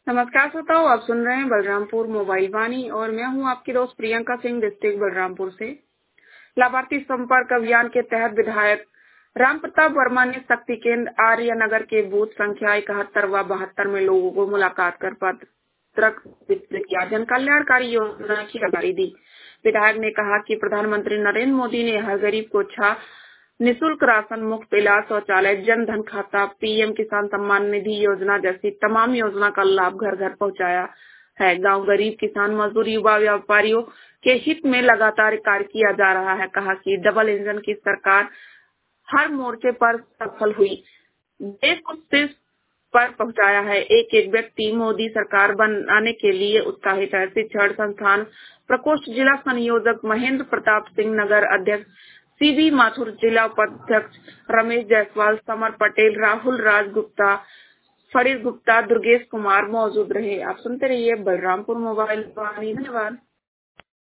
नमस्कार श्रोताओ, आप सुन रहे हैं बलरामपुर मोबाइल वाणी और मैं हूं आपकी दोस्त प्रियंका सिंह, डिस्ट्रिक्ट बलरामपुर से। लाभार्थी संपर्क अभियान के तहत विधायक राम प्रताप वर्मा ने शक्ति केंद्र आर्यनगर के बूथ संख्या 71 व 72 में लोगों को मुलाकात कर पत्रक वितरित किया, जन कल्याणकारी योजना की जानकारी दी। विधायक ने कहा कि प्रधानमंत्री नरेंद्र मोदी ने हर गरीब को अच्छा निःशुल्क राशन, मुफ्त इलाज, शौचालय, जन धन खाता, पीएम किसान सम्मान निधि योजना जैसी तमाम योजना का लाभ घर घर पहुंचाया है। गांव गरीब, किसान, मजदूर, युवा, व्यापारियों के हित में लगातार कार्य किया जा रहा है। कहा कि डबल इंजन की सरकार हर मोर्चे पर सफल हुई, देश को शीर्ष पर पहुंचाया है। एक एक व्यक्ति मोदी सरकार बनाने के लिए उत्साहित है। शिक्षण संस्थान प्रकोष्ठ जिला संयोजक महेंद्र प्रताप सिंह, नगर अध्यक्ष सीबी माथुर, जिला उपाध्यक्ष रमेश जायसवाल, समर पटेल, राहुल राजगुप्ता, फरीद गुप्ता, दुर्गेश कुमार मौजूद रहे। आप सुनते रहिए बलरामपुर मोबाइल वाणी। धन्यवाद।